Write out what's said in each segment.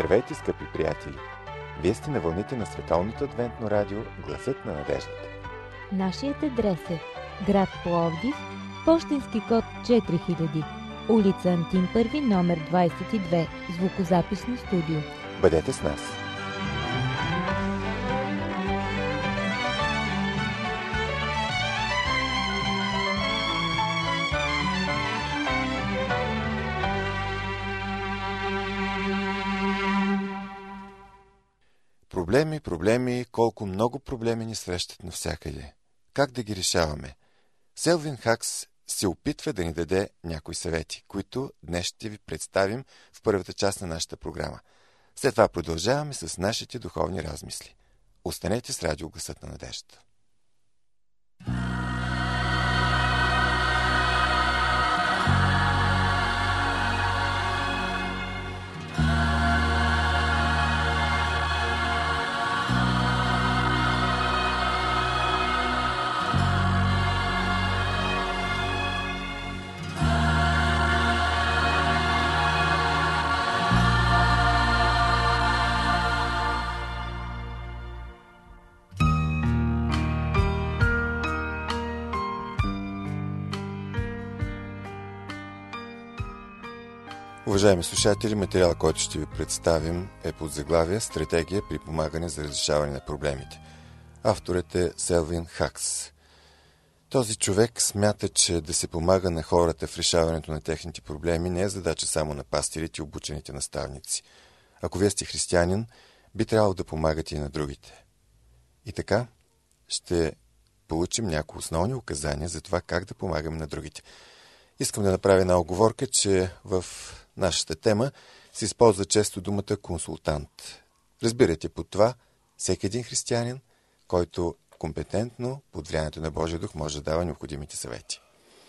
Здравейте, скъпи приятели! Вие сте на вълните на Световното адвентно радио Гласът на надеждата. Нашият адрес е град Пловдив, пощенски код 4000, улица Антим Първи, номер 22, звукозаписно студио. Бъдете с нас! Проблеми, колко много проблеми ни срещат навсякъде. Как да ги решаваме? Селвин Хакс се опитва да ни даде някои съвети, които днес ще ви представим в първата част на нашата програма. След това продължаваме с нашите духовни размисли. Останете с радио Гласът на надеждата. Уважаеми слушатели, материал, който ще ви представим е под заглавие «Стратегия при помагане за разрешаване на проблемите». Авторът е Селвин Хакс. Този човек смята, че да се помага на хората в решаването на техните проблеми не е задача само на пастирите и обучените наставници. Ако вие сте християнин, би трябвало да помагате и на другите. И така, ще получим някои основни указания за това как да помагаме на другите. Искам да направя една оговорка, че в нашата тема се използва често думата консултант. Разбирате под това всеки един християнин, който компетентно, под влиянието на Божия дух, може да дава необходимите съвети.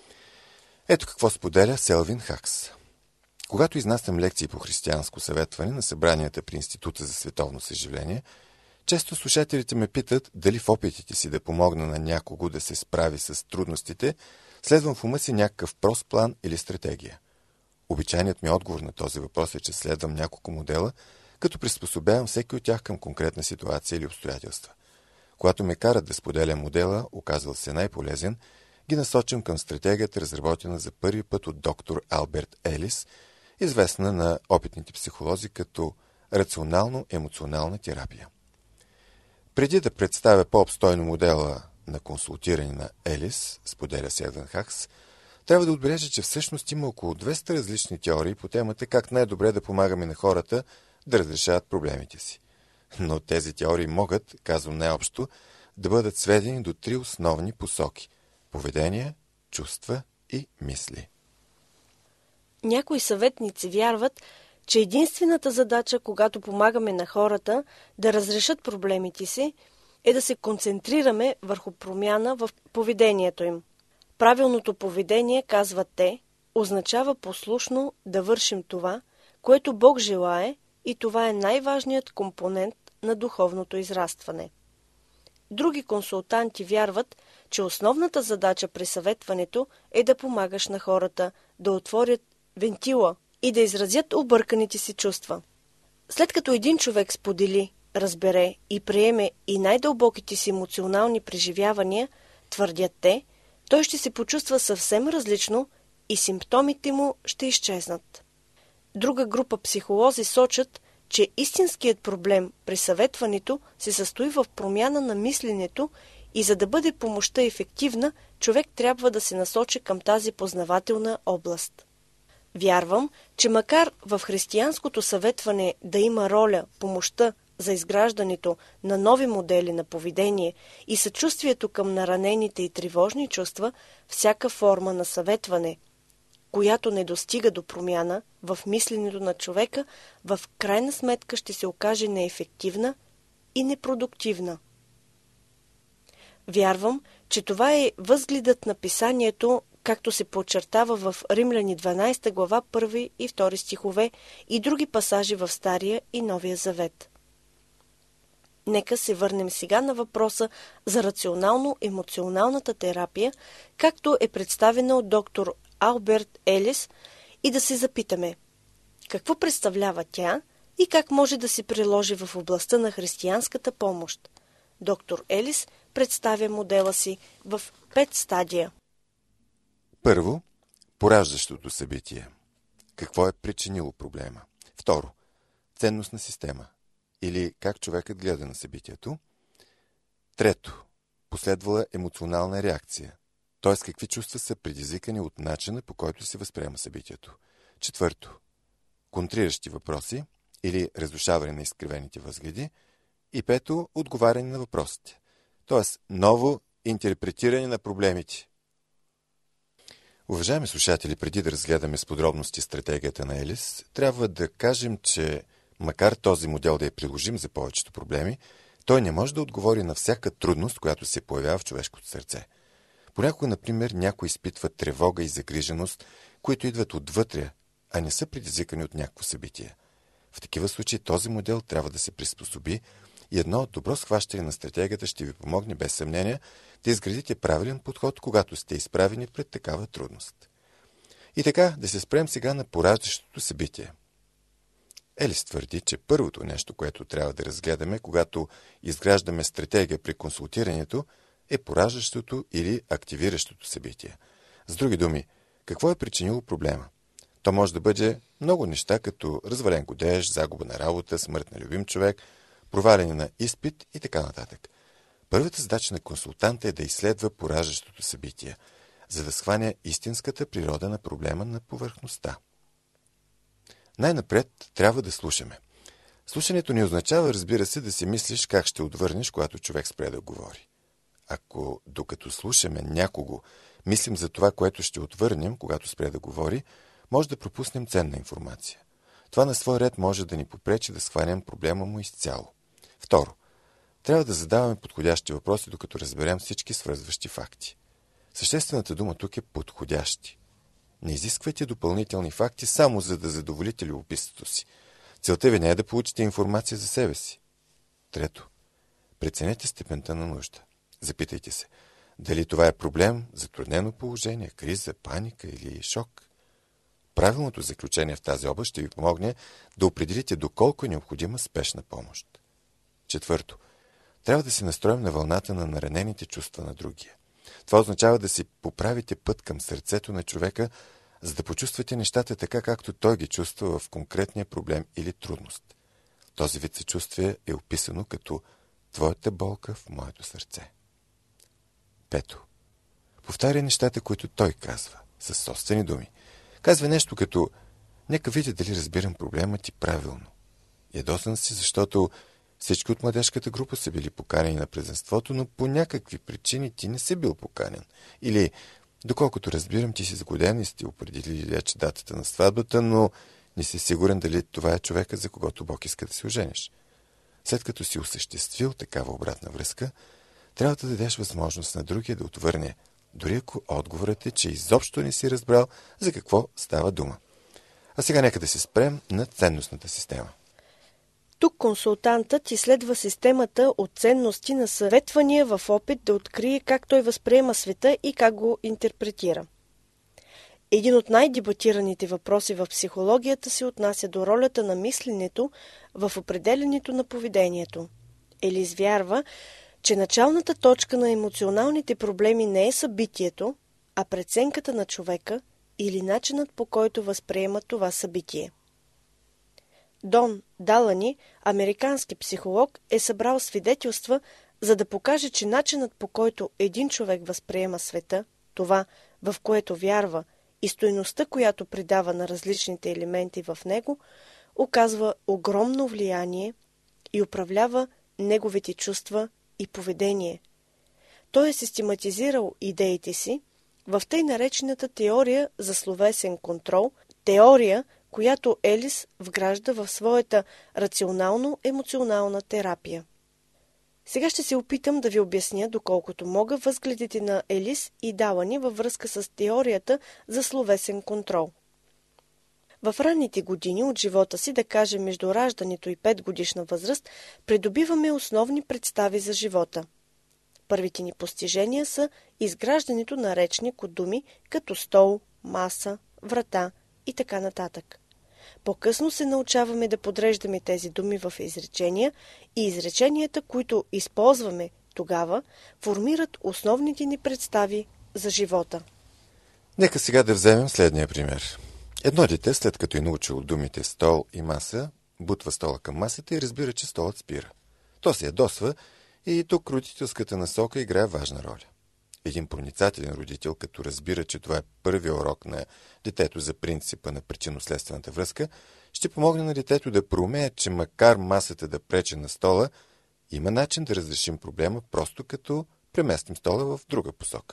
Ето какво споделя Селвин Хакс. Когато изнасям лекции по християнско съветване на събранията при Института за световно съживление, често слушателите ме питат дали в опитите си да помогна на някого да се справи с трудностите, следвам в ума си някакъв прост план или стратегия. Обичайният ми отговор на този въпрос е, че следвам няколко модела, като приспособявам всеки от тях към конкретна ситуация или обстоятелства. Когато ме карат да споделя модела, оказал се най-полезен, ги насочим към стратегията, разработена за първи път от доктор Алберт Елис, известна на опитните психолози като рационално-емоционална терапия. Преди да представя по-обстойно модела на консултиране на Елис, споделя Селвин Хакс, трябва да отбележа, че всъщност има около 200 различни теории по темата как най-добре да помагаме на хората да разрешават проблемите си. Но тези теории могат, казвам най-общо, да бъдат сведени до 3 основни посоки – поведение, чувства и мисли. Някои съветници вярват, че единствената задача, когато помагаме на хората да разрешат проблемите си, е да се концентрираме върху промяна в поведението им. Правилното поведение, казват те, означава послушно да вършим това, което Бог желае, и това е най-важният компонент на духовното израстване. Други консултанти вярват, че основната задача при съветването е да помагаш на хората да отворят вентила и да изразят обърканите си чувства. След като един човек сподели, разбере и приеме и най-дълбоките си емоционални преживявания, твърдят те, той ще се почувства съвсем различно и симптомите му ще изчезнат. Друга група психолози сочат, че истинският проблем при съветването се състои в промяна на мисленето и за да бъде помощта ефективна, човек трябва да се насочи към тази познавателна област. Вярвам, че макар в християнското съветване да има роля помощта за изграждането на нови модели на поведение и съчувствието към наранените и тревожни чувства, всяка форма на съветване, която не достига до промяна в мисленето на човека, в крайна сметка ще се окаже неефективна и непродуктивна. Вярвам, че това е възгледът на писанието, както се подчертава в Римляни 12 глава 1 и 2 стихове и други пасажи в Стария и Новия Завет. Нека се върнем сега на въпроса за рационално-емоционалната терапия, както е представена от доктор Алберт Елис, и да се запитаме какво представлява тя и как може да се приложи в областта на християнската помощ. Доктор Елис представя модела си в 5 стадия. Първо, пораждащото събитие. Какво е причинило проблема? Второ, ценностна система или как човекът гледа на събитието. Трето, последвала емоционална реакция, т.е. какви чувства са предизвикани от начина, по който се възприема събитието. Четвърто, контриращи въпроси или разрушаване на изкривените възгледи. И пето, отговаряне на въпросите, т.е. ново интерпретиране на проблемите. Уважаеми слушатели, преди да разгледаме с подробности стратегията на Елис, трябва да кажем, че макар този модел да е приложим за повечето проблеми, той не може да отговори на всяка трудност, която се появява в човешкото сърце. Понякога, например, някой изпитва тревога и загриженост, които идват отвътре, а не са предизвикани от някакво събитие. В такива случаи този модел трябва да се приспособи и едно добро схващане на стратегията ще ви помогне без съмнение да изградите правилен подход, когато сте изправени пред такава трудност. И така, да се спрем сега на пораждащото събитие. Елис твърди, че първото нещо, което трябва да разгледаме, когато изграждаме стратегия при консултирането, е пораждащото или активиращото събитие. С други думи, какво е причинило проблема? То може да бъде много неща, като развален годеж, загуба на работа, смърт на любим човек, проваляне на изпит и така нататък. Първата задача на консултанта е да изследва пораждащото събитие, за да схване истинската природа на проблема на повърхността. Най-напред трябва да слушаме. Слушането не означава, разбира се, да си мислиш как ще отвърнеш, когато човек спре да говори. Ако докато слушаме някого, мислим за това, което ще отвърнем, когато спре да говори, може да пропуснем ценна информация. Това на свой ред може да ни попречи да схванем проблема му изцяло. Второ, трябва да задаваме подходящи въпроси, докато разберем всички свързващи факти. Съществената дума тук е подходящи. Не изисквайте допълнителни факти само за да задоволите любопитството си. Целта ви не е да получите информация за себе си. Трето, преценете степента на нужда. Запитайте се, дали това е проблем, затруднено положение, криза, паника или шок. Правилното заключение в тази област ще ви помогне да определите доколко е необходима спешна помощ. Четвърто, трябва да се настроим на вълната на наранените чувства на другия. Това означава да си поправите път към сърцето на човека, за да почувствате нещата така, както той ги чувства в конкретния проблем или трудност. Този вид съчувствие е описано като твоята болка в моето сърце. Пето, повтаря нещата, които той казва, със собствени думи. Казва нещо като «Нека видя дали разбирам проблема ти правилно». Ядосан си, защото всички от младежката група са били поканени на празненството, но по някакви причини ти не си бил поканен. Или, доколкото разбирам, ти си сгоден и сте определили вече датата на сватбата, но не си сигурен дали това е човека, за когото Бог иска да се ожениш. След като си осъществил такава обратна връзка, трябва да дадеш възможност на другия да отвърне, дори ако отговорът е, че изобщо не си разбрал за какво става дума. А сега нека да се спрем на ценностната система. Тук консултантът изследва системата от ценности на съветвания в опит да открие как той възприема света и как го интерпретира. Един от най-дебатираните въпроси в психологията се отнася до ролята на мисленето в определянето на поведението. Елис вярва, че началната точка на емоционалните проблеми не е събитието, а преценката на човека или начинът, по който възприема това събитие. Дон Далани, американски психолог, е събрал свидетелства, за да покаже, че начинът, по който един човек възприема света, това, в което вярва, и стойността, която придава на различните елементи в него, оказва огромно влияние и управлява неговите чувства и поведение. Той е систематизирал идеите си в тъй наречената теория за словесен контрол, теория, която Елис вгражда в своята рационално-емоционална терапия. Сега ще се опитам да ви обясня, доколкото мога, възгледите на Елис и Далани във връзка с теорията за словесен контрол. В ранните години от живота си, да кажем между раждането и 5-годишна възраст, придобиваме основни представи за живота. Първите ни постижения са изграждането на речник от думи като стол, маса, врата и така нататък. По-късно се научаваме да подреждаме тези думи в изречения и изреченията, които използваме тогава, формират основните ни представи за живота. Нека сега да вземем следния пример. Едно дете, след като е научило думите стол и маса, бутва стола към масата и разбира, че столът спира. То се ядосва и тук родителската насока играе важна роля. Един проницателен родител, като разбира, че това е първият урок на детето за принципа на причинно-следствената връзка, ще помогне на детето да проумее, че макар масата да пречи на стола, има начин да разрешим проблема, просто като преместим стола в друга посока.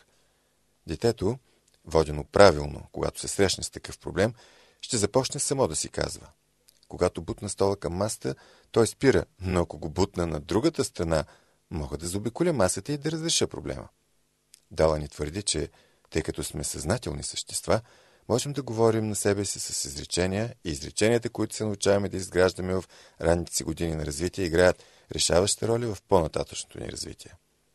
Детето, водено правилно, когато се срещне с такъв проблем, ще започне само да си казва: когато бутна стола към масата, той спира, но ако го бутна на другата страна, мога да заобиколя масата и да разреша проблема. Дала ни твърди, че тъй като сме съзнателни същества, можем да говорим на себе си с изречения и изреченията, които се научаваме да изграждаме в ранните си години на развитие, играят решаваща роля в по-нататъчното ни развитие.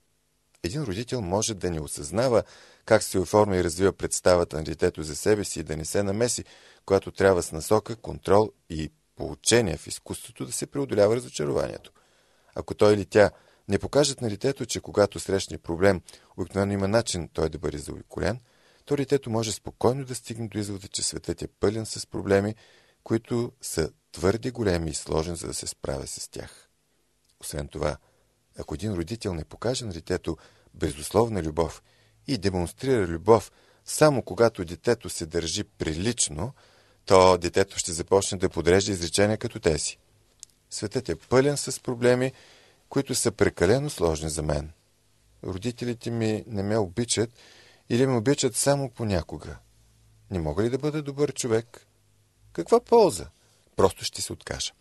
Един родител може да не осъзнава как се оформя и развива представата на детето за себе си и да не се намеси, когато трябва с насока, контрол и поучение в изкуството да се преодолява разочарованието. Ако той или тя не покажат на детето, че когато срещне проблем, обикновено има начин той да бъде заобиколен, то детето може спокойно да стигне до извода, че светът е пълен с проблеми, които са твърде големи и сложни, за да се справя с тях. Освен това, ако един родител не покаже на детето безусловна любов и демонстрира любов само когато детето се държи прилично, то детето ще започне да подрежда изречения като тези: светът е пълен с проблеми, които са прекалено сложни за мен. Родителите ми не ме обичат или ме обичат само понякога. Не мога ли да бъда добър човек? Каква полза? Просто ще се откажа.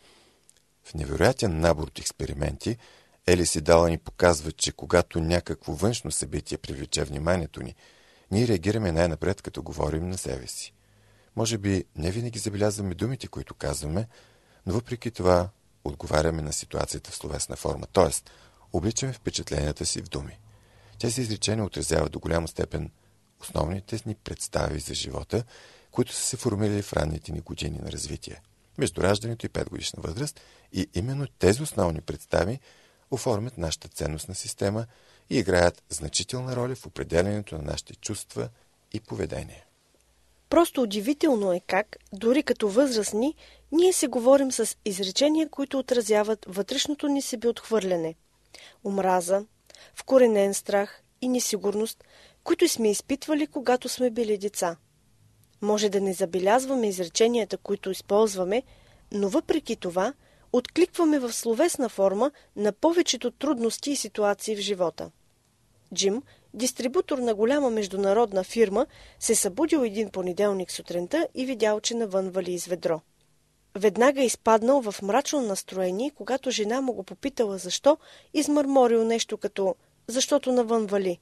В невероятен набор от експерименти Елис и Дала ни показва, че когато някакво външно събитие привлече вниманието ни, ние реагираме най-напред, като говорим на себе си. Може би не винаги забелязваме думите, които казваме, но въпреки това отговаряме на ситуацията в словесна форма, т.е. обличаме впечатленията си в думи. Тези изречения отразяват до голяма степен основните ни представи за живота, които са се формирали в ранните ни години на развитие, между раждането и 5-годишна възраст, и именно тези основни представи оформят нашата ценностна система и играят значителна роля в определянето на нашите чувства и поведение. Просто удивително е как, дори като възрастни, ние се говорим с изречения, които отразяват вътрешното ни себеотхвърляне, омраза, вкоренен страх и несигурност, които сме изпитвали, когато сме били деца. Може да не забелязваме изреченията, които използваме, но въпреки това откликваме в словесна форма на повечето трудности и ситуации в живота. Джим, дистрибутор на голяма международна фирма, се събудил един понеделник сутринта и видял, че навън вали из ведро. Веднага изпаднал в мрачно настроение, когато жена му го попитала защо, измърморил нещо като «защото навън вали».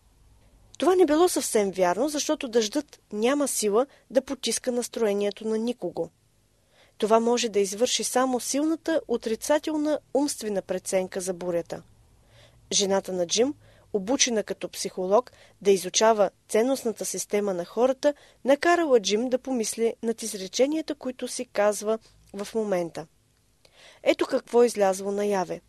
Това не било съвсем вярно, защото дъждът няма сила да потиска настроението на никого. Това може да извърши само силната отрицателна умствена преценка за бурята. Жената на Джим, обучена като психолог да изучава ценностната система на хората, накарала Джим да помисли над изреченията, които си казва в момента. Ето какво излязло наяве.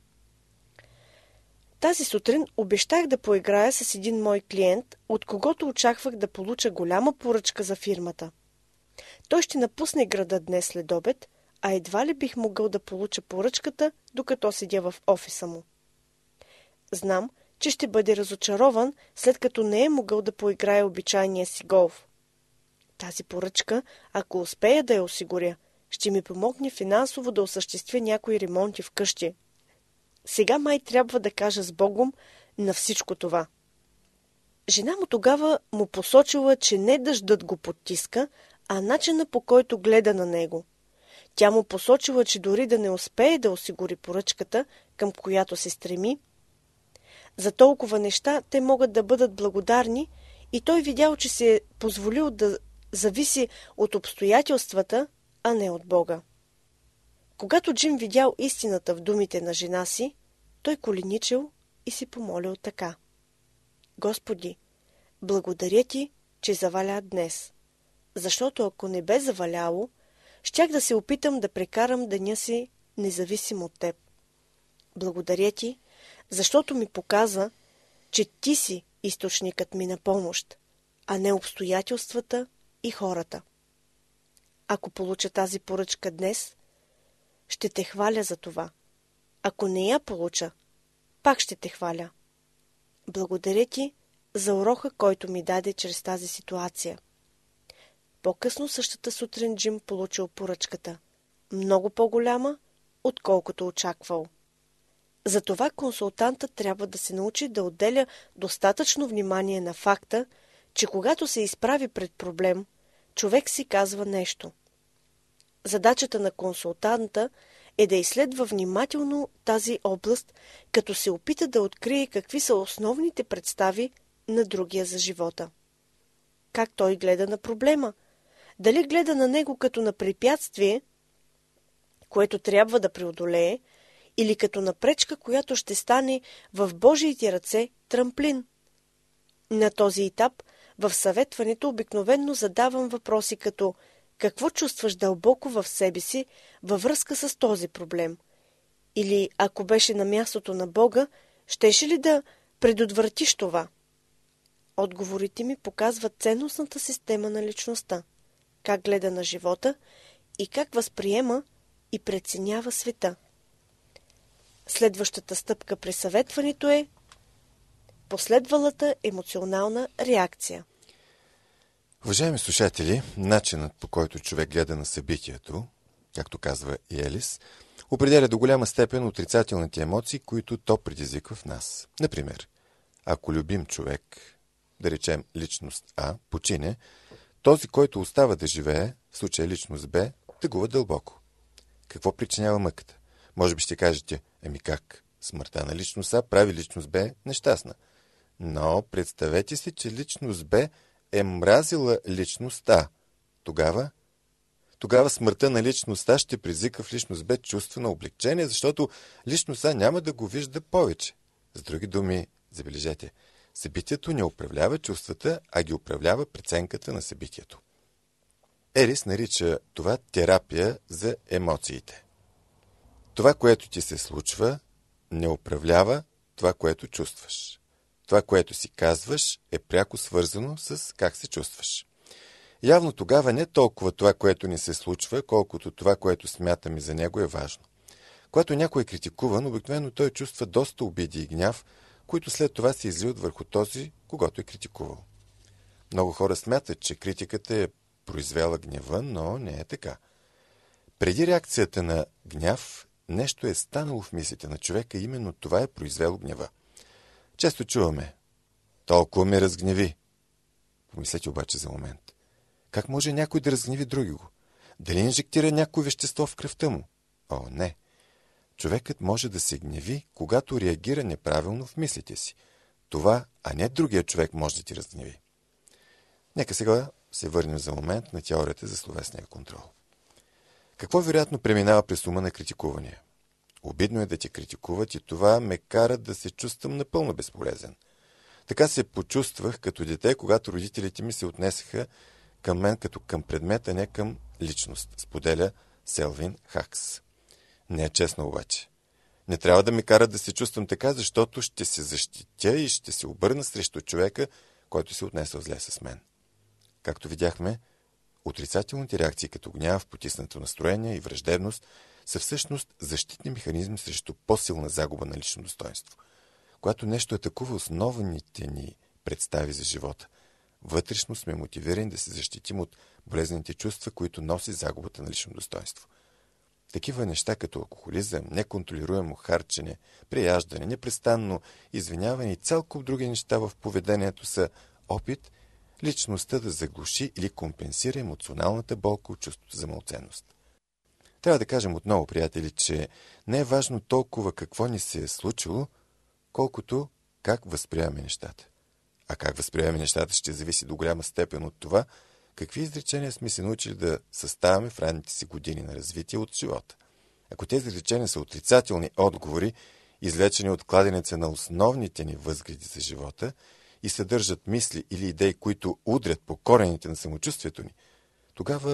Тази сутрин обещах да поиграя с един мой клиент, от когото очаквах да получа голяма поръчка за фирмата. Той ще напусне града днес след обед, а едва ли бих могъл да получа поръчката, докато седя в офиса му. Знам, че ще бъде разочарован, след като не е могъл да поиграе обичайния си голф. Тази поръчка, ако успея да я осигуря, ще ми помогне финансово да осъществя някои ремонти в къщи. Сега май трябва да кажа с Богом на всичко това. Жена му тогава му посочила, че не дъждът го потиска, а начина, по който гледа на него. Тя му посочила, че дори да не успее да осигури поръчката, към която се стреми, за толкова неща те могат да бъдат благодарни, и той видял, че се е позволил да зависи от обстоятелствата, а не от Бога. Когато Джим видял истината в думите на жена си, той коленичил и си помолил така: Господи, благодаря ти, че заваля днес, защото ако не бе заваляло, щях да се опитам да прекарам деня си независим от теб. Благодаря ти, защото ми показа, че ти си източникът ми на помощ, а не обстоятелствата и хората. Ако получа тази поръчка днес, ще те хваля за това. Ако не я получа, пак ще те хваля. Благодаря ти за урока, който ми даде чрез тази ситуация. По-късно същата сутрин Джим получил поръчката. Много по-голяма, отколкото очаквал. Затова консултантът трябва да се научи да отделя достатъчно внимание на факта, че когато се изправи пред проблем, човек си казва нещо. Задачата на консултанта е да изследва внимателно тази област, като се опита да открие какви са основните представи на другия за живота. Как той гледа на проблема? Дали гледа на него като на препятствие, което трябва да преодолее, или като на пречка, която ще стане в Божиите ръце трамплин? На този етап в съветването обикновенно задавам въпроси като: какво чувстваш дълбоко в себе си във връзка с този проблем? Или ако беше на мястото на Бога, щеше ли да предотвратиш това? Отговорите ми показват ценностната система на личността, как гледа на живота и как възприема и преценява света. Следващата стъпка при съветването е последвалата емоционална реакция. Уважаеми слушатели, начинът, по който човек гледа на събитието, както казва и Елис, определя до голяма степен отрицателните емоции, които то предизвиква в нас. Например, ако любим човек, да речем личност А, почине, този, който остава да живее, в случая личност Б, тъгува дълбоко. Какво причинява мъката? Може би ще кажете: как? Смъртта на личност А прави личност Б нещастна. Но представете си, че личност Б е мразила личността. Тогава смъртта на личността ще предизвика в личност Б чувство на облегчение, защото личността няма да го вижда повече. С други думи, забележете, събитието не управлява чувствата, а ги управлява преценката на събитието. Елис нарича това терапия за емоциите. Това, което ти се случва, не управлява това, което чувстваш. Това, което си казваш, е пряко свързано с как се чувстваш. Явно тогава не толкова това, което ни се случва, колкото това, което смятаме за него, е важно. Когато някой е критикуван, обикновено той чувства доста обиди и гняв, които след това се изливат върху този, когото е критикувал. Много хора смятат, че критиката е произвела гнева, но не е така. Преди реакцията на гняв, нещо е станало в мислите на човека и именно това е произвело гнева. Често чуваме: толкова ме разгневи. Помислете обаче за момент. Как може някой да разгневи другиго? Дали инжектира някое вещество в кръвта му? О, не. Човекът може да се гневи, когато реагира неправилно в мислите си. Това, а не другия човек, може да ти разгневи. Нека сега се върнем за момент на теорията за словесния контрол. Какво вероятно преминава през ума на критикувания? Обидно е да те критикуват и това ме кара да се чувствам напълно безполезен. Така се почувствах като дете, когато родителите ми се отнесаха към мен като към предмет, а не към личност, споделя Селвин Хакс. Не е честно обаче. Не трябва да ме карат да се чувствам така, защото ще се защитя и ще се обърна срещу човека, който се отнесъл зле с мен. Както видяхме, отрицателните реакции като гняв, потиснато настроение и враждебност са всъщност защитни механизми срещу по-силна загуба на лично достоинство. Когато нещо атакува основните ни представи за живота, вътрешно сме мотивирани да се защитим от болезнените чувства, които носи загубата на лично достоинство. Такива неща като алкохолизъм, неконтролируемо харчене, прияждане, непрестанно извиняване и цял куп други неща в поведението са опит личността да заглуши или компенсира емоционалната болка от чувството за малоценност. Трябва да кажем отново, приятели, че не е важно толкова какво ни се е случило, колкото как възприемаме нещата. А как възприемаме нещата ще зависи до голяма степен от това, какви изречения сме се научили да съставяме в ранните си години на развитие от живота. Ако тези изречения са отрицателни отговори, извлечени от кладенеца на основните ни възгледи за живота и съдържат мисли или идеи, които удрят по корените на самочувствието ни, тогава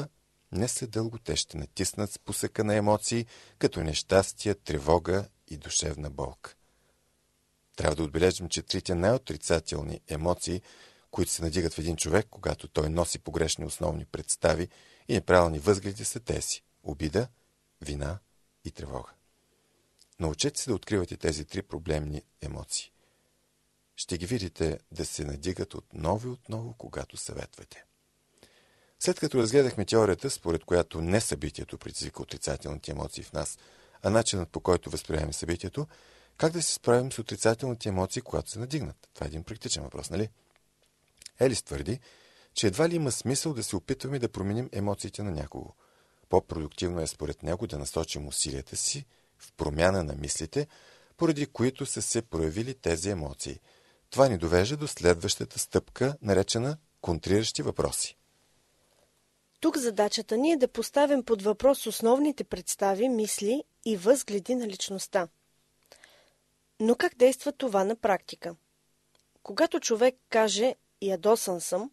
не след дълго те ще натиснат спусъка на емоции, като нещастие, тревога и душевна болка. Трябва да отбележим, че трите най-отрицателни емоции, които се надигат в един човек, когато той носи погрешни основни представи и неправилни възгледи, са тези – обида, вина и тревога. Научете се да откривате тези три проблемни емоции. Ще ги видите да се надигат отново и отново, когато съветвате. След като разгледахме теорията, според която не събитието предизвика отрицателните емоции в нас, а начинът, по който възприемаме събитието, как да се справим с отрицателните емоции, когато се надигнат? Това е един практичен въпрос, нали? Елис твърди, че едва ли има смисъл да се опитваме да променим емоциите на някого. По-продуктивно е според него да насочим усилията си в промяна на мислите, поради които са се проявили тези емоции. Това ни довежда до следващата стъпка, наречена контриращи въпроси. Тук задачата ни е да поставим под въпрос основните представи, мисли и възгледи на личността. Но как действа това на практика? Когато човек каже «ядосан съм»,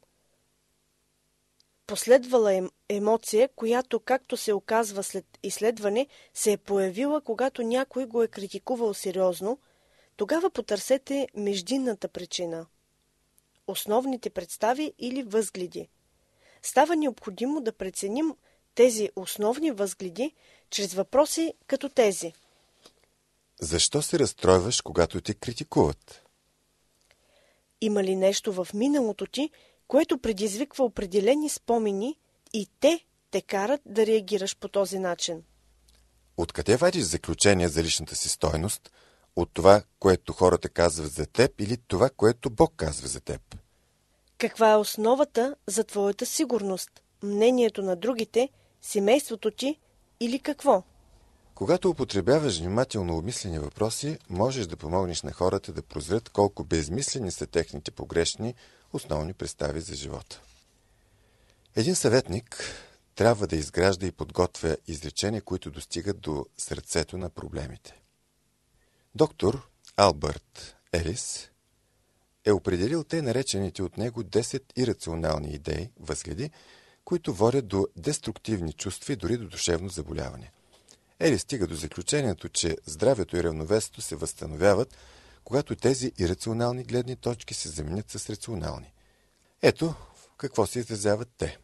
последвала емоция, която, както се оказва след изследване, се е появила, когато някой го е критикувал сериозно, тогава потърсете междинната причина – основните представи или възгледи. Става необходимо да преценим тези основни възгледи чрез въпроси като тези. Защо се разстройваш, когато те критикуват? Има ли нещо в миналото ти, което предизвиква определени спомени и те карат да реагираш по този начин? Откъде вадиш заключение за личната си стойност? От това, което хората казват за теб или това, което Бог казва за теб? Каква е основата за твоята сигурност? Мнението на другите, семейството ти или какво? Когато употребяваш внимателно обмислени въпроси, можеш да помогнеш на хората да прозрат колко безмислени са техните погрешни основни представи за живота. Един съветник трябва да изгражда и подготвя изречения, които достигат до сърцето на проблемите. Доктор Албърт Елис е определил тъй наречените от него 10 ирационални идеи, възгледи, които водят до деструктивни чувства и дори до душевно заболяване. Елис стига до заключението, че здравето и равновесието се възстановяват, когато тези ирационални гледни точки се заменят с рационални. Ето какво се изразяват те.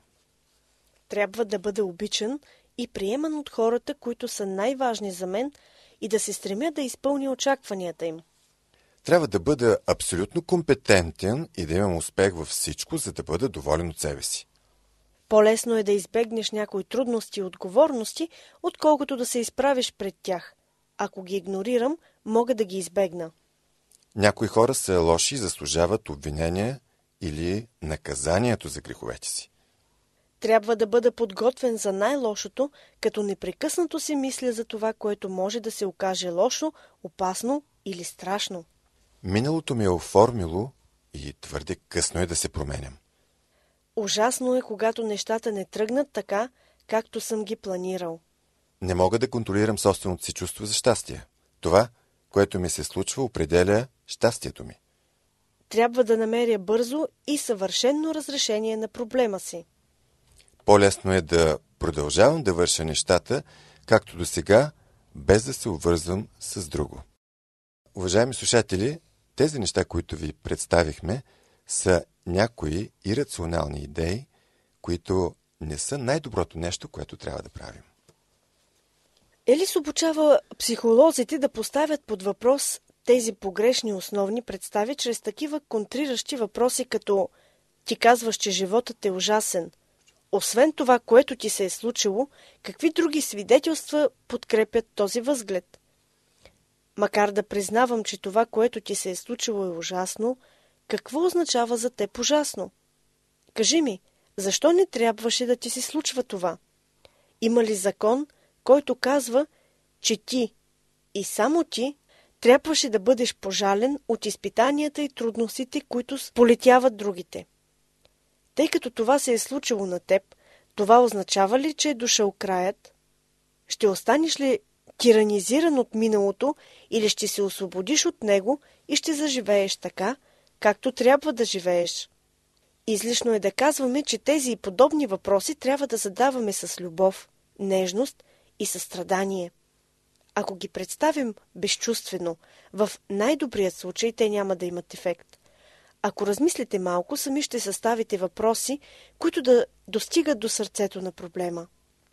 Трябва да бъда обичан и приеман от хората, които са най-важни за мен, и да се стремя да изпълня очакванията им. Трябва да бъда абсолютно компетентен и да имам успех във всичко, за да бъда доволен от себе си. По-лесно е да избегнеш някои трудности и отговорности, отколкото да се изправиш пред тях. Ако ги игнорирам, мога да ги избегна. Някои хора са лоши и заслужават обвинения или наказанието за греховете си. Трябва да бъда подготвен за най-лошото, като непрекъснато си мисля за това, което може да се окаже лошо, опасно или страшно. Миналото ми е оформило и твърде късно е да се променям. Ужасно е, когато нещата не тръгнат така, както съм ги планирал. Не мога да контролирам собственото си чувство за щастие. Това, което ми се случва, определя щастието ми. Трябва да намеря бързо и съвършено разрешение на проблема си. По-лесно е да продължавам да върша нещата, както до сега, без да се обвързвам с друго. Уважаеми слушатели, тези неща, които ви представихме, са някои ирационални идеи, които не са най-доброто нещо, което трябва да правим. Елис обучава психолозите да поставят под въпрос тези погрешни основни представи чрез такива контриращи въпроси, като ти казваш, че животът е ужасен. Освен това, което ти се е случило, какви други свидетелства подкрепят този възглед? Макар да признавам, че това, което ти се е случило е ужасно, какво означава за теб ужасно? Кажи ми, защо не трябваше да ти се случва това? Има ли закон, който казва, че ти и само ти трябваше да бъдеш пожален от изпитанията и трудностите, които сполетяват другите? Тъй като това се е случило на теб, това означава ли, че е дошъл краят? Ще останеш ли тиранизиран от миналото или ще се освободиш от него и ще заживееш така, както трябва да живееш? Излишно е да казваме, че тези и подобни въпроси трябва да задаваме с любов, нежност и състрадание. Ако ги представим безчувствено, в най-добрият случай те няма да имат ефект. Ако размислите малко, сами ще съставите въпроси, които да достигат до сърцето на проблема.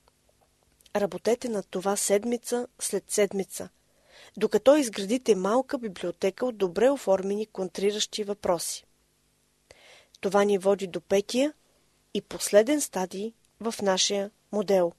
Работете над това седмица след седмица, докато изградите малка библиотека от добре оформени контриращи въпроси. Това ни води до петия и последен стадий в нашия модел.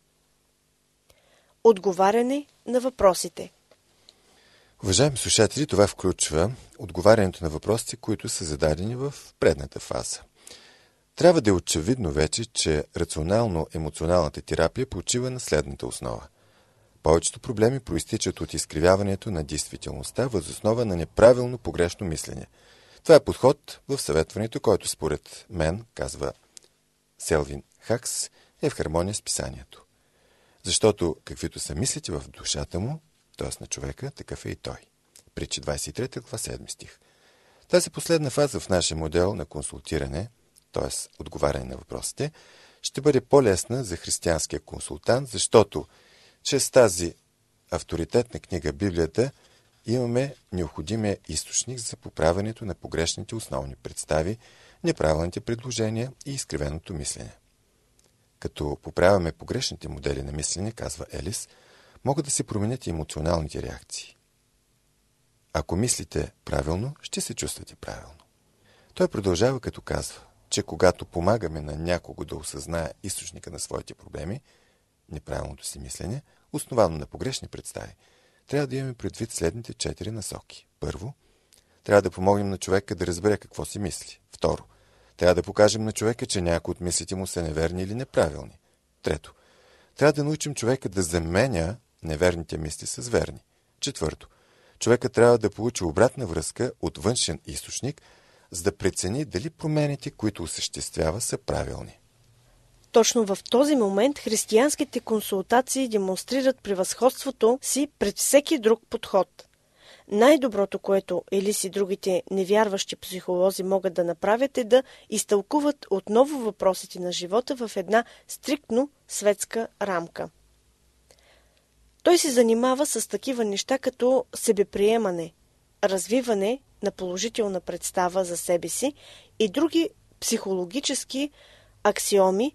Отговаряне на въпросите. Уважаеми слушатели, това включва отговарянето на въпросите, които са зададени в предната фаза. Трябва да е очевидно вече, че рационално-емоционалната терапия почива на следната основа. Повечето проблеми проистичат от изкривяването на действителността въз основа на неправилно погрешно мислене. Това е подход в съветването, който според мен, казва Селвин Хакс, е в хармония с писанието. Защото каквито са мислите в душата му, т.е. на човека, такъв е и той. Притчи 23 глава 7 стих. Тази последна фаза в нашия модел на консултиране, т.е. отговаряне на въпросите, ще бъде по-лесна за християнския консултант, защото чрез тази авторитетна книга Библията имаме необходимия източник за поправянето на погрешните основни представи, неправилните предложения и изкривеното мислене. Като поправяме погрешните модели на мислене, казва Елис, могат да се променят и емоционалните реакции. Ако мислите правилно, ще се чувствате правилно. Той продължава като казва, че когато помагаме на някого да осъзнае източника на своите проблеми, неправилното си мислене, основано на погрешни представи, трябва да имаме предвид следните 4 насоки. Първо, трябва да помогнем на човека да разбере какво си мисли. Второ, трябва да покажем на човека, че някои от мислите му са неверни или неправилни. Трето, трябва да научим човека да заменя неверните мисли с верни. Четвърто, човека трябва да получи обратна връзка от външен източник, за да прецени дали промените, които осъществява, са правилни. Точно в този момент християнските консултации демонстрират превъзходството си пред всеки друг подход. Най-доброто, което Елис и другите невярващи психолози могат да направят, е да изтълкуват отново въпросите на живота в една стриктно светска рамка. Той се занимава с такива неща като себеприемане, развиване на положителна представа за себе си и други психологически аксиоми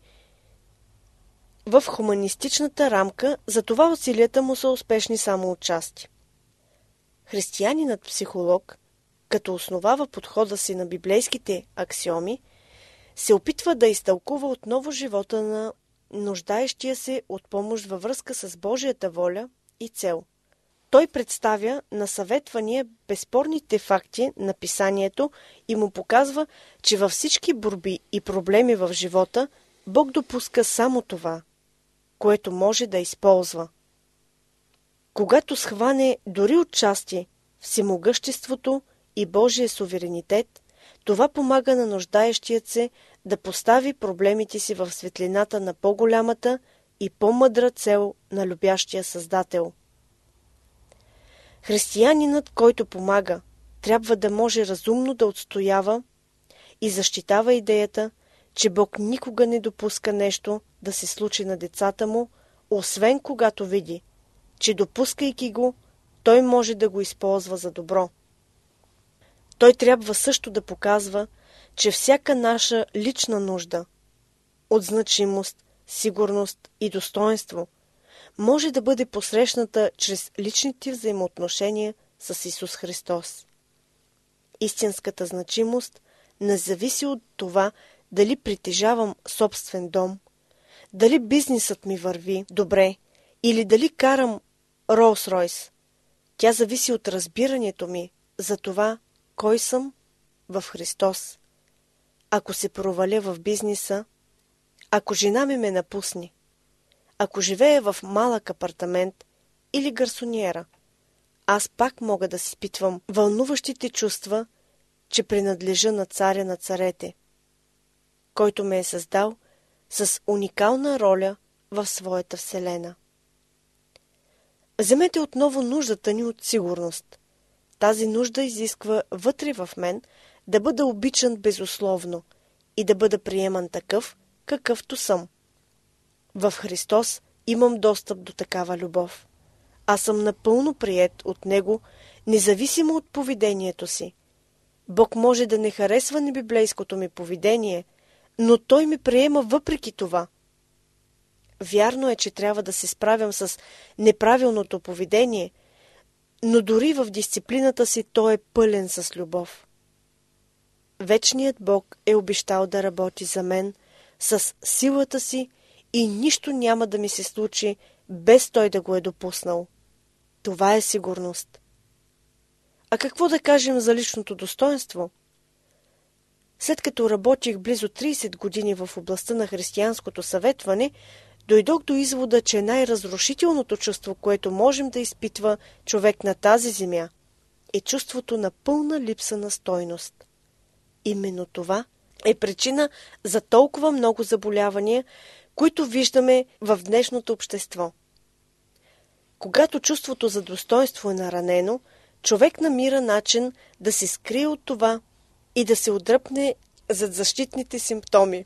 в хуманистичната рамка, затова усилията му са успешни само отчасти. Християнинът психолог, като основава подхода си на библейските аксиоми, се опитва да изтълкува отново живота на нуждаещия се от помощ във връзка с Божията воля и цел. Той представя на съветвания безспорните факти на писанието и му показва, че във всички борби и проблеми в живота Бог допуска само това, което може да използва. Когато схване дори отчасти всемогъществото и Божия суверенитет, това помага на нуждаещият се да постави проблемите си в светлината на по-голямата и по-мъдра цел на любящия Създател. Християнинът, който помага, трябва да може разумно да отстоява и защитава идеята, че Бог никога не допуска нещо да се случи на децата му, освен когато види, че допускайки го, той може да го използва за добро. Той трябва също да показва, че всяка наша лична нужда от значимост, сигурност и достоинство може да бъде посрещната чрез личните взаимоотношения с Исус Христос. Истинската значимост не зависи от това дали притежавам собствен дом, дали бизнесът ми върви добре или дали карам Ролс-Ройс. Тя зависи от разбирането ми за това, кой съм в Христос. Ако се проваля в бизнеса, ако жена ми ме напусне, ако живея в малък апартамент или гарсониера, аз пак мога да си изпитвам вълнуващите чувства, че принадлежа на царя на царете, който ме е създал с уникална роля в своята вселена. Вземете отново нуждата ни от сигурност. Тази нужда изисква вътре в мен да бъда обичан безусловно и да бъда приеман такъв, какъвто съм. В Христос имам достъп до такава любов. Аз съм напълно приет от Него, независимо от поведението си. Бог може да не харесва небиблейското ми поведение, но Той ме приема въпреки това. Вярно е, че трябва да се справям с неправилното поведение, но дори в дисциплината си Той е пълен с любов. Вечният Бог е обещал да работи за мен с силата си и нищо няма да ми се случи, без Той да го е допуснал. Това е сигурност. А какво да кажем за личното достоинство? След като работих близо 30 години в областта на християнското съветване, дойдох до извода, че най-разрушителното чувство, което можем да изпитва човек на тази земя, е чувството на пълна липса на стойност. Именно това е причина за толкова много заболявания, които виждаме в днешното общество. Когато чувството за достоинство е наранено, човек намира начин да се скрие от това и да се отдръпне зад защитните симптоми.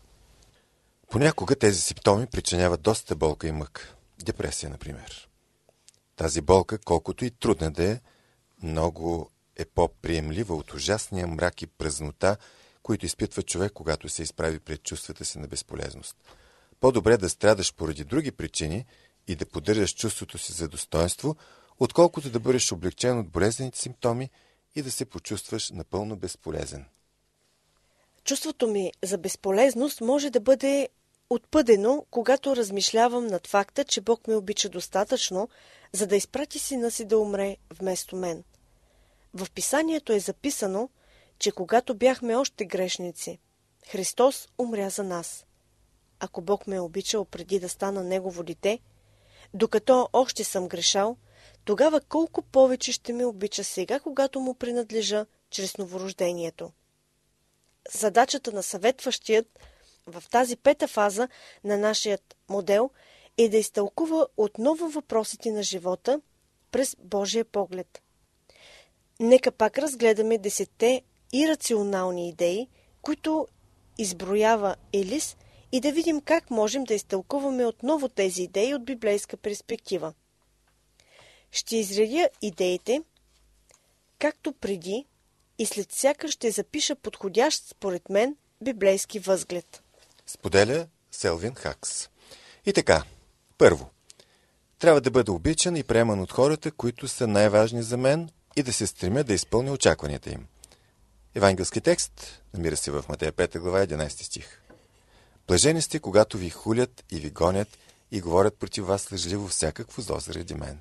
Понякога тези симптоми причиняват доста болка и мък. Депресия, например. Тази болка, колкото и трудна да е, много е по-приемлива от ужасния мрак и празнота, които изпитва човек, когато се изправи пред чувствата си на безполезност. По-добре да страдаш поради други причини и да поддържаш чувството си за достоинство, отколкото да бъдеш облегчен от болезнените симптоми и да се почувстваш напълно безполезен. Чувството ми за безполезност може да бъде отпъдено, когато размишлявам над факта, че Бог ме обича достатъчно, за да изпрати сина си да умре вместо мен. В писанието е записано, че когато бяхме още грешници, Христос умря за нас. Ако Бог ме е обичал преди да стана Негово дете, докато още съм грешал, тогава колко повече ще ме обича сега, когато му принадлежа чрез новорождението. Задачата на съветващият в тази пета фаза на нашият модел е да изтълкува отново въпросите на живота през Божия поглед. Нека пак разгледаме 10 ирационални идеи, които изброява Елис, и да видим как можем да изтълкуваме отново тези идеи от библейска перспектива. Ще изредя идеите, както преди, и след всяка ще запиша подходящ, според мен, библейски възглед. Споделя Селвин Хакс. И така, първо, трябва да бъда обичан и приеман от хората, които са най-важни за мен и да се стремя да изпълня очакванията им. Евангелски текст намира се в Матея 5 глава 11 стих. Блажени сте, когато ви хулят и ви гонят и говорят против вас лъжливо всякакво зло заради мен.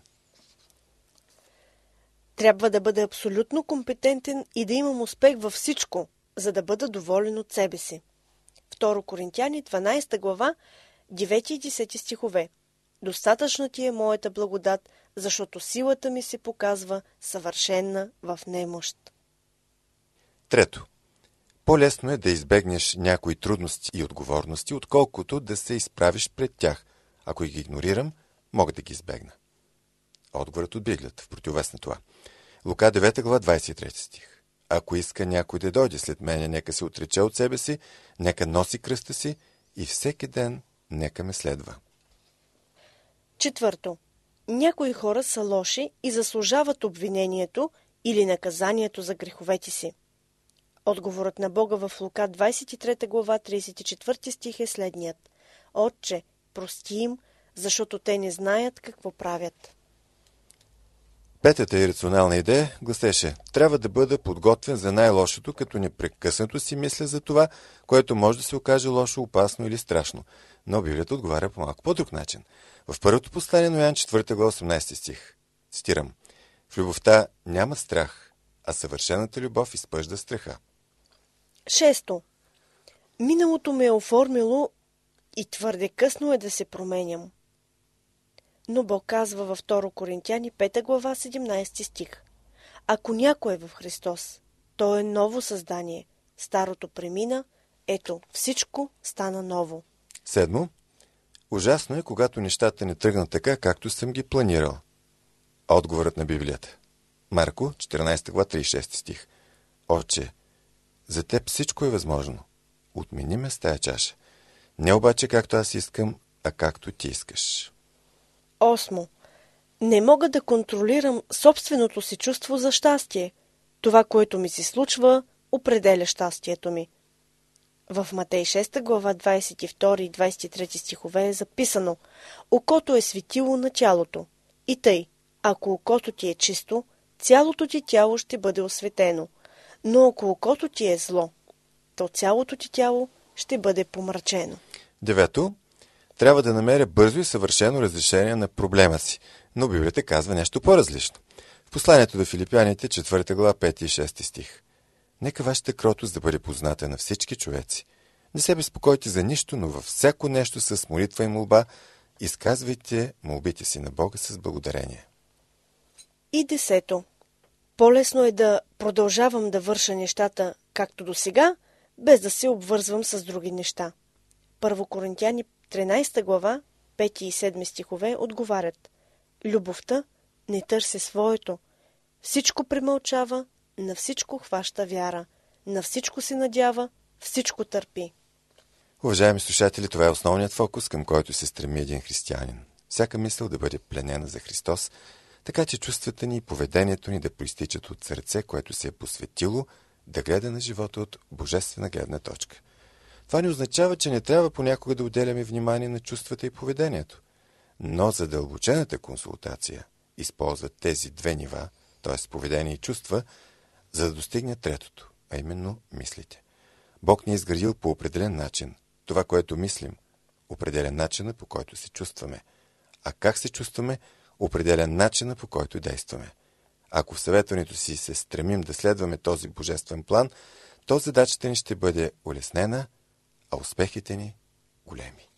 Трябва да бъда абсолютно компетентен и да имам успех във всичко, за да бъда доволен от себе си. 2 Коринтяни 12 глава 9 и 10 стихове. Достатъчна ти е моята благодат, защото силата ми се показва съвършенна в немощ. Трето. По-лесно е да избегнеш някои трудности и отговорности, отколкото да се изправиш пред тях. Ако ги игнорирам, мога да ги избегна. Отговорът от Библията в противовес на това. Лука 9 глава 23 стих. Ако иска някой да дойде след мене, нека се отрече от себе си, нека носи кръста си и всеки ден нека ме следва. Четвърто. Някои хора са лоши и заслужават обвинението или наказанието за греховете си. Отговорът на Бога в Лука 23 глава 34 стих е следният. Отче, прости им, защото те не знаят какво правят. Петата ирационална идея гласеше: трябва да бъда подготвен за най-лошото, като непрекъснато си мисля за това, което може да се окаже лошо, опасно или страшно. Но Библията отговаря по малко по-друг начин. В първото послание на Йоан 4 глава 18 стих. Цитирам: в любовта няма страх, а съвършената любов изпъжда страха. Шесто. Миналото ме е оформило и твърде късно е да се променям. Но Бог казва във 2 Коринтяни 5 глава 17 стих. Ако някой е в Христос, то е ново създание. Старото премина, ето всичко стана ново. Седмо. Ужасно е, когато нещата не тръгнат така, както съм ги планирал. Отговорът на Библията. Марко 14 глава 36 стих. Отче, за теб всичко е възможно. отмени ме с тая чаша. Не обаче както аз искам, а както ти искаш. 8. Не мога да контролирам собственото си чувство за щастие. Това, което ми се случва, определя щастието ми. В Матей 6 глава 22 и 23 стихове е записано: окото е светило на тялото. И тъй, ако окото ти е чисто, цялото ти тяло ще бъде осветено. Но ако окото ти е зло, то цялото ти тяло ще бъде помрачено. 9. Трябва да намеря бързо и съвършено разрешение на проблема си. Но Библията казва нещо по-различно. В посланието до Филипяните, 4 глава, 5 и 6 стих. Нека вашата кротост да бъде позната на всички човеци. Не се безпокойте за нищо, но във всяко нещо с молитва и молба изказвайте молбите си на Бога с благодарение. И 10. По-лесно е да продължавам да върша нещата както до сега, без да се обвързвам с други неща. 1 Коринтияни 13 глава, 5 и 7 стихове отговарят: любовта не търси своето, всичко премълчава, на всичко хваща вяра, на всичко се надява, всичко търпи. Уважаеми слушатели, това е основният фокус, към който се стреми един християнин. Всяка мисъл да бъде пленена за Христос, така че чувствата ни и поведението ни да проистичат от сърце, което се е посветило да гледа на живота от божествена гледна точка. Това не означава, че не трябва понякога да отделяме внимание на чувствата и поведението. Но задълбочената консултация използва тези две нива, т.е. поведение и чувства, за да достигне третото, а именно мислите. Бог ни е изградил по определен начин. Това, което мислим, определя начина, по който се чувстваме. А как се чувстваме, определя начина, по който действаме. Ако в съветването си се стремим да следваме този божествен план, то задачата ни ще бъде улеснена, а успехите ни големи.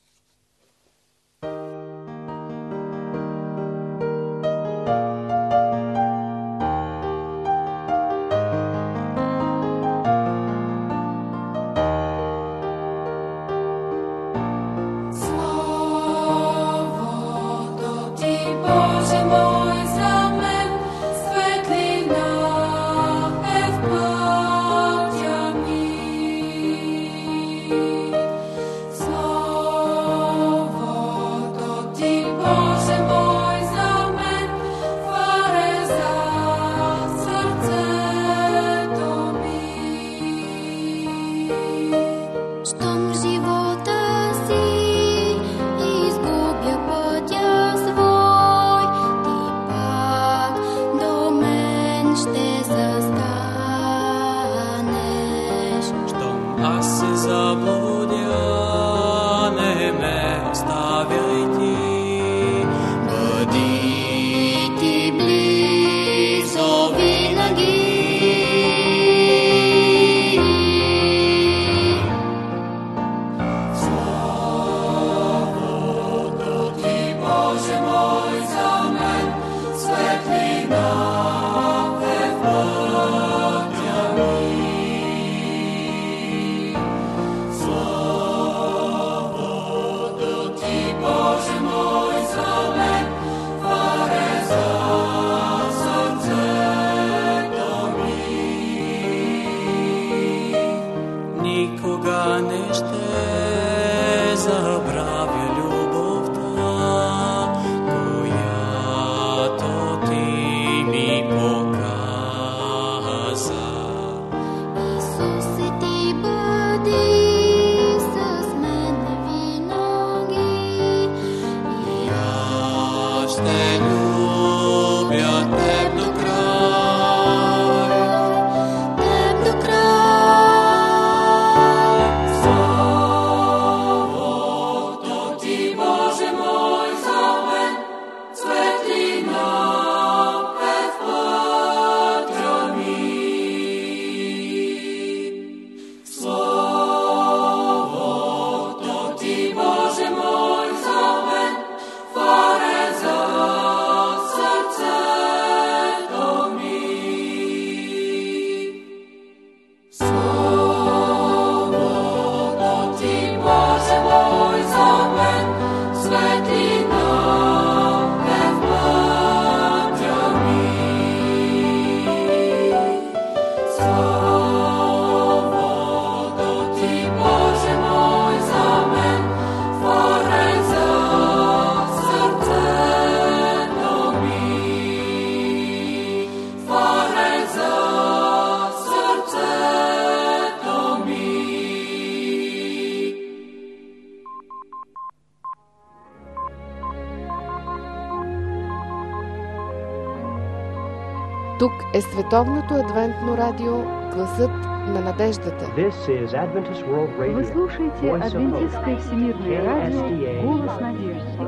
Тук е Световното адвентно радио, гласът на надеждата. Вы слушаете Адвентистское всемирное радио «Голос надежды».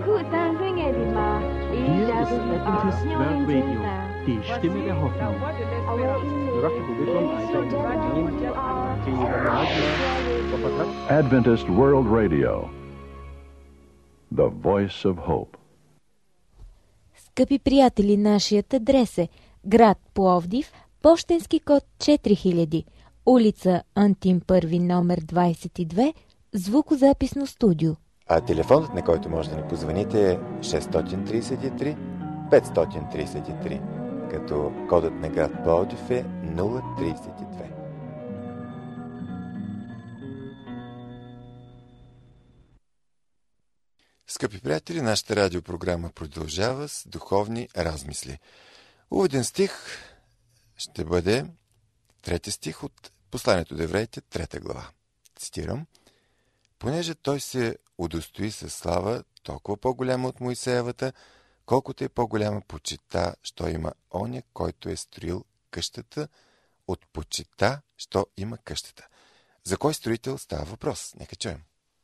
Adventist World Radio, the voice of hope. Скъпи приятели, нашият адрес е град Пловдив, пощенски код 4000, улица Антим Първи, номер 22, звукозаписно студио. А телефонът, на който може да ни позвоните, е 633 533, като кодът на град Пловдив е 032. Скъпи приятели, нашата радиопрограма продължава с духовни размисли. Уводен стих ще бъде 3 стих от посланието до евреите, 3 глава. Цитирам: понеже той се удостои със слава, толкова по-голяма от Моисеевата, колкото е по-голяма почита, що има оня, който е строил къщата, от почита, що има къщата. За кой строител става въпрос? Нека чуем.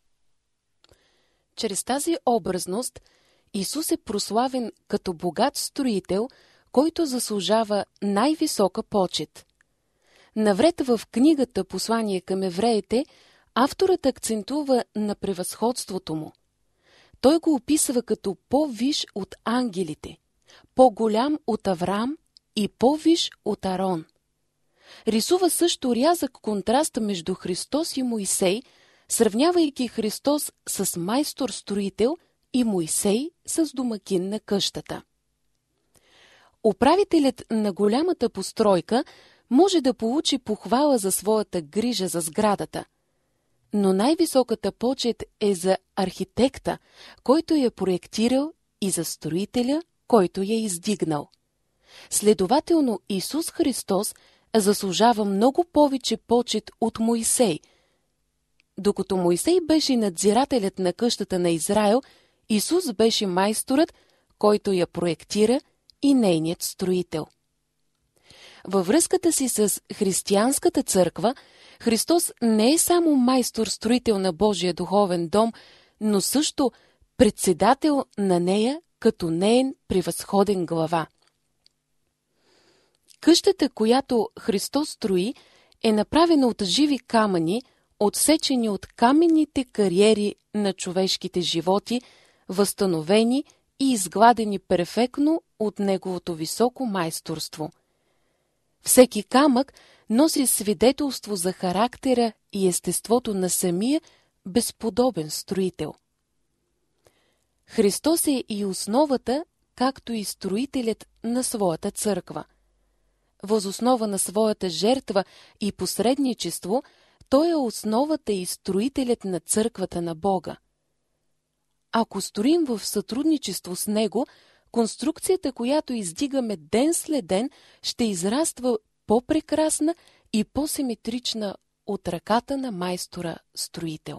Чрез тази образност Исус е прославен като богат строител, който заслужава най-висока почит. Навред в книгата Послание към евреите, авторът акцентува на превъзходството му. Той го описва като по-виш от ангелите, по-голям от Авраам и по-виш от Арон. Рисува също рязък контраст между Христос и Моисей, сравнявайки Христос с майстор-строител и Моисей с домакин на къщата. Управителят на голямата постройка може да получи похвала за своята грижа за сградата, но най-високата почет е за архитекта, който я проектирал, и за строителя, който я издигнал. Следователно, Исус Христос заслужава много повече почет от Моисей. Докато Моисей беше надзирателят на къщата на Израел, Исус беше майсторът, който я проектира, и нейният строител. Във връзката си с християнската църква, Христос не е само майстор-строител на Божия духовен дом, но също председател на нея като неин превъзходен глава. Къщата, която Христос строи, е направена от живи камъни, отсечени от каменните кариери на човешките животи, възстановени и изгладени перфектно от неговото високо майсторство. Всеки камък носи свидетелство за характера и естеството на самия безподобен строител. Христос е и основата, както и строителят на своята църква. Въз основа на своята жертва и посредничество, той е основата и строителят на църквата на Бога. Ако строим в сътрудничество с Него, конструкцията, която издигаме ден след ден, ще израства по-прекрасна и по-симетрична от ръката на майстора-строител.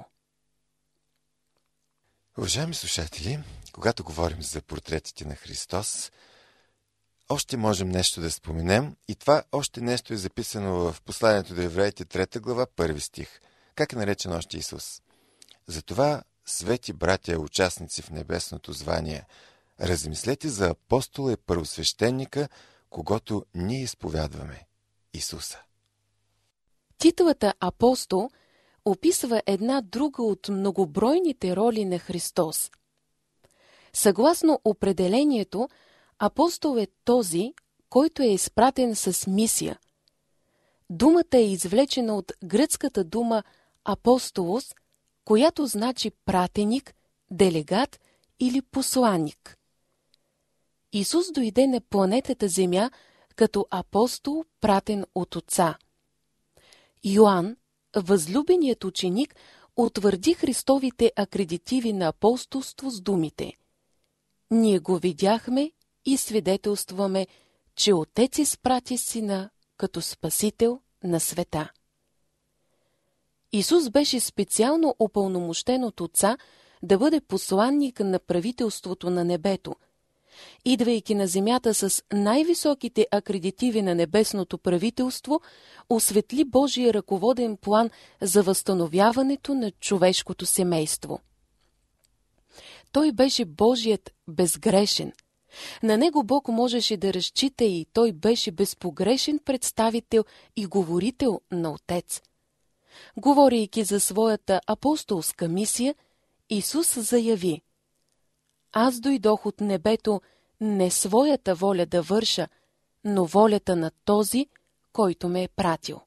Уважаеми слушатели, когато говорим за портретите на Христос, още можем нещо да споменем, и това още нещо е записано в посланието до евреите 3 глава, 1 стих. Как е наречен още Исус? Затова, свети братя, участници в небесното звание, размислете за апостола и първосвещеника, когото ние изповядваме – Исуса. Титулата апостол описва една друга от многобройните роли на Христос. Съгласно определението, апостол е този, който е изпратен с мисия. Думата е извлечена от гръцката дума апостолос, която значи пратеник, делегат или посланник. Исус дойде на планетата Земя като апостол, пратен от Отца. Йоан, възлюбеният ученик, утвърди Христовите акредитиви на апостолство с думите: ние го видяхме и свидетелстваме, че Отец изпрати Сина като Спасител на света. Исус беше специално упълномощен от Отца да бъде посланник на правителството на небето, идвайки на земята с най-високите акредитиви на небесното правителство, осветли Божия ръководен план за възстановяването на човешкото семейство. Той беше Божият безгрешен. На него Бог можеше да разчита и той беше безпогрешен представител и говорител на Отец. Говорейки за своята апостолска мисия, Исус заяви: „Аз дойдох от небето не своята воля да върша, но волята на този, който ме е пратил“.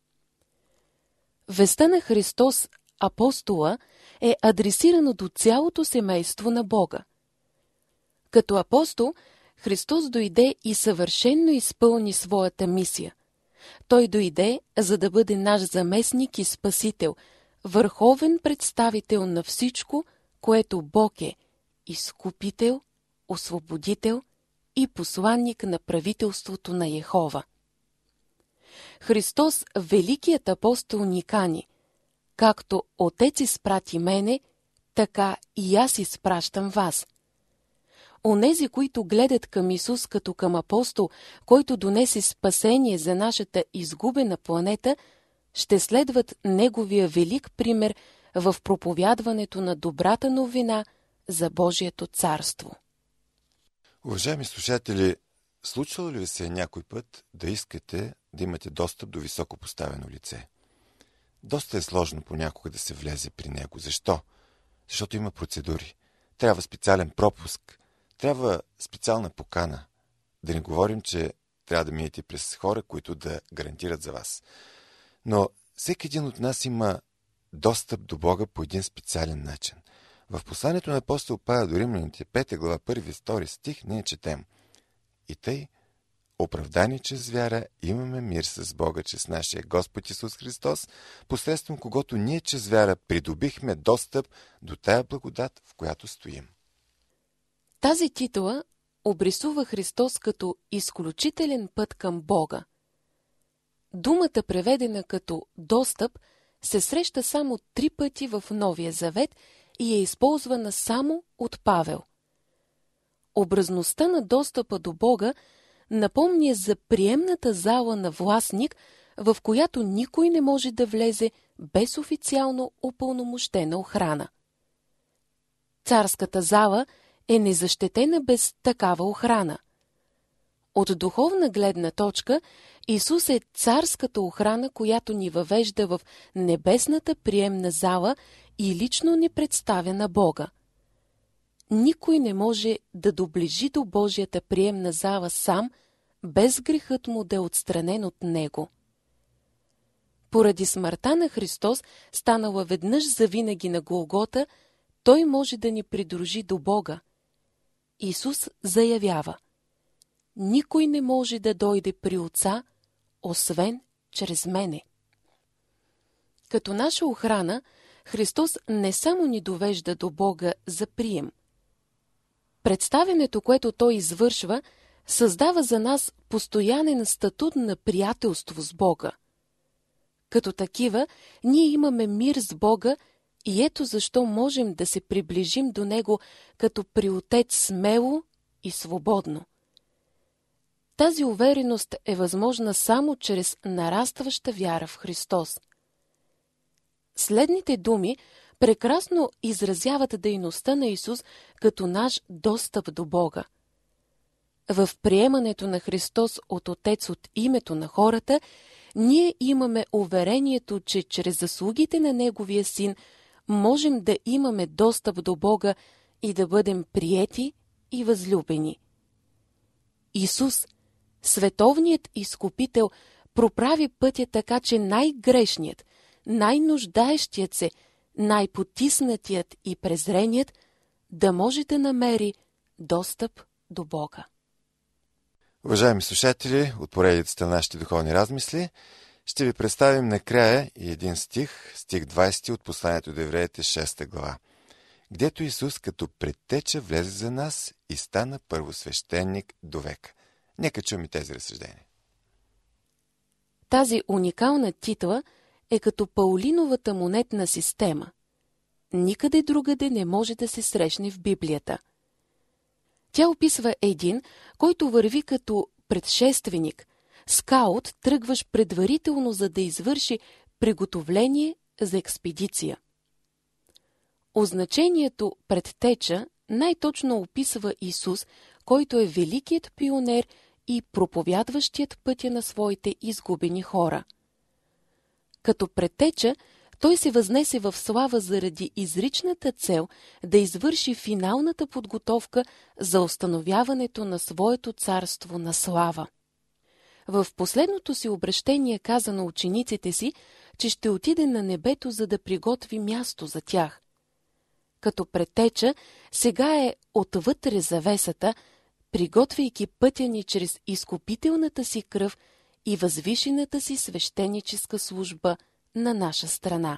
Вестта на Христос, апостола, е адресирано до цялото семейство на Бога. Като апостол, Христос дойде и съвършенно изпълни своята мисия. Той дойде, за да бъде наш заместник и спасител, върховен представител на всичко, което Бог е, изкупител, освободител и посланник на правителството на Йехова. Христос, великият апостол, ни кани: „Както Отец изпрати мене, така и аз изпращам вас“. Онези, които гледат към Исус като към апостол, който донесе спасение за нашата изгубена планета, ще следват неговия велик пример в проповядването на добрата новина за Божието царство. Уважаеми слушатели, случвало ли ви се някой път да искате да имате достъп до високо поставено лице? Доста е сложно понякога да се влезе при него. Защо? Защото има процедури. Трябва специален пропуск. Трябва специална покана. Да не говорим, че трябва да минете през хора, които да гарантират за вас. Но всеки един от нас има достъп до Бога по един специален начин. В посланието на апостол Павел до Римляните, 5 глава, 1-2 стих, ние четем: „И тъй, оправдани чрез вяра, имаме мир с Бога, чрез нашия Господ Исус Христос, посредством когото ние чрез вяра придобихме достъп до тая благодат, в която стоим“. Тази титла обрисува Христос като изключителен път към Бога. Думата, преведена като достъп, се среща само 3 пъти в Новия завет и е използвана само от Павел. Образността на достъпа до Бога напомня за приемната зала на властник, в която никой не може да влезе без официално упълномощена охрана. Царската зала е незащитена без такава охрана. От духовна гледна точка, Исус е царската охрана, която ни въвежда в небесната приемна зала и лично ни представя на Бога. Никой не може да доближи до Божията приемна зала сам, без грехът му да е отстранен от него. Поради смъртта на Христос, станала веднъж завинаги на Голгота, Той може да ни придружи до Бога. Исус заявява: „Никой не може да дойде при Отца, освен чрез мене“. Като наша охрана, Христос не само ни довежда до Бога за прием. Представянето, което Той извършва, създава за нас постоянен статут на приятелство с Бога. Като такива, ние имаме мир с Бога и ето защо можем да се приближим до Него като при Отец смело и свободно. Тази увереност е възможна само чрез нарастваща вяра в Христос. Следните думи прекрасно изразяват дейността на Исус като наш достъп до Бога. В приемането на Христос от Отец от името на хората, ние имаме уверението, че чрез заслугите на Неговия Син можем да имаме достъп до Бога и да бъдем приети и възлюбени. Исус, световният изкупител, проправи пътя така, че най-грешният, най-нуждаещият се, най-потиснатият и презреният да може да намери достъп до Бога. Уважаеми слушатели, от поредицата на нашите духовни размисли, ще ви представим накрая и един стих 20 от посланието до евреите 6 глава, гдето Исус като предтеча влезе за нас и стана първосвещеник до века. Нека чуем и тези разсъждения. Тази уникална титла е като Паулиновата монетна система. Никъде другаде не може да се срещне в Библията. Тя описва един, който върви като предшественик, скаут, тръгваш предварително, за да извърши приготовление за експедиция. Означението предтеча най-точно описва Исус, който е великият пионер и проповядващият пътя на своите изгубени хора. Като предтеча, той се възнесе в слава заради изричната цел да извърши финалната подготовка за установяването на своето царство на слава. В последното си обръщение каза на учениците си, че ще отиде на небето, за да приготви място за тях. Като предтеча, сега е отвътре завесата, приготвяйки пътя ни чрез изкупителната си кръв и възвишената си свещеническа служба на наша страна.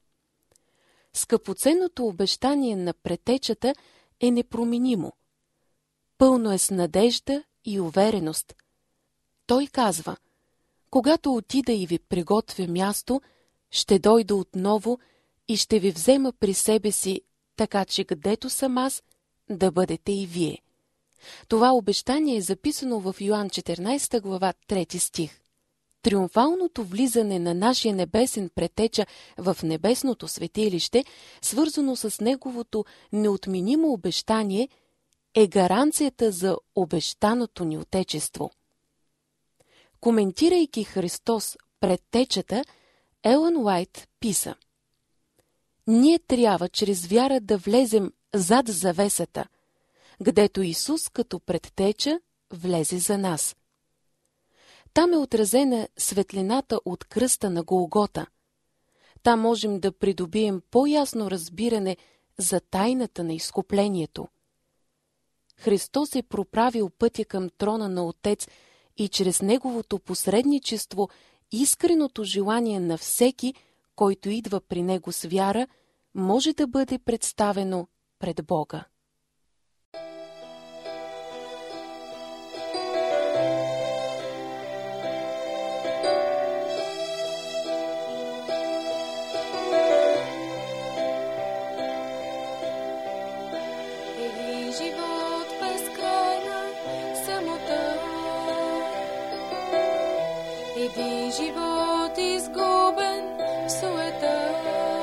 Скъпоценното обещание на предтечата е непроменимо. Пълно е с надежда и увереност. Той казва: когато отида и ви приготвя място, ще дойда отново и ще ви взема при себе си, така че където съм аз, да бъдете и вие. Това обещание е записано в Йоан 14 глава 3 стих. Триумфалното влизане на нашия небесен предтеча в небесното светилище, свързано с неговото неотменимо обещание, е гаранцията за обещаното ни отечество. Коментирайки Христос предтечата, Елън Уайт писа: ние трябва чрез вяра да влезем зад завесата, гдето Исус като предтеча влезе за нас. Там е отразена светлината от кръста на Голгота. Там можем да придобием по-ясно разбиране за тайната на изкуплението. Христос е проправил пътя към трона на Отец и чрез Неговото посредничество искреното желание на всеки, който идва при Него с вяра, може да бъде представено пред Бога. Един живот изгубен в суета.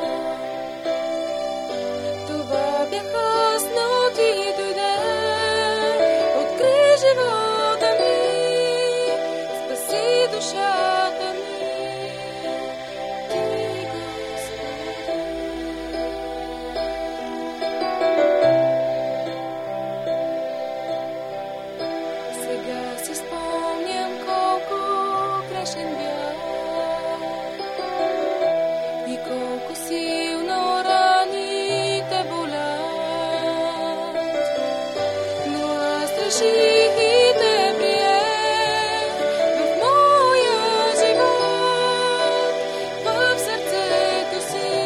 Това бях аз, но ти дойде, откри живота ми, спаси душата ми, ти, Господи. Сега си спомням колко грешен бях и колко силно раните болят, но аз реших и те приех в моя живот, в сърцето си,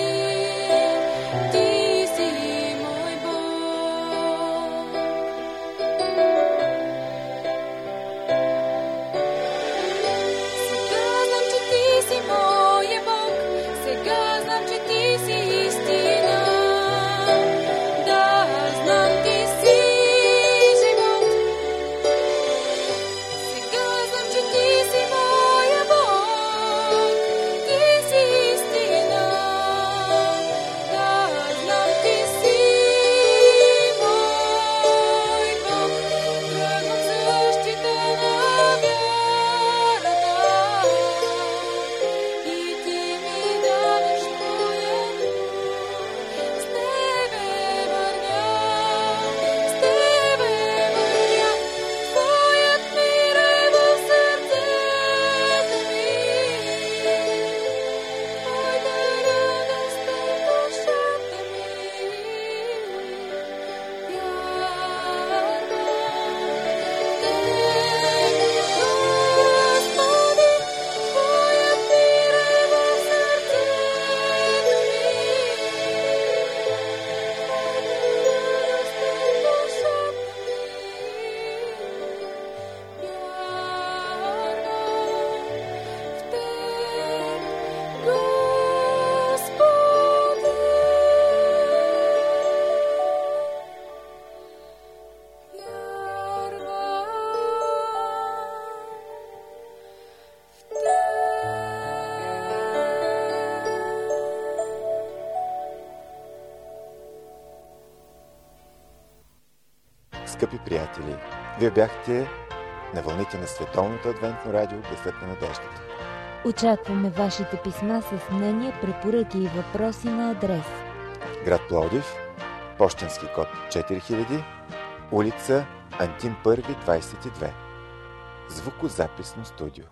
ти си мой Бог. Сега знам, че ти си моя Бог, сега знам, че ти си Скъпи приятели, вие бяхте на вълните на Световното адвентно радио Гласът на надеждата. Очакваме вашите писма с мнения, препоръки и въпроси на адрес: град Пловдив, пощенски код 4000, улица Антим Първи, 22. Звукозаписно студио.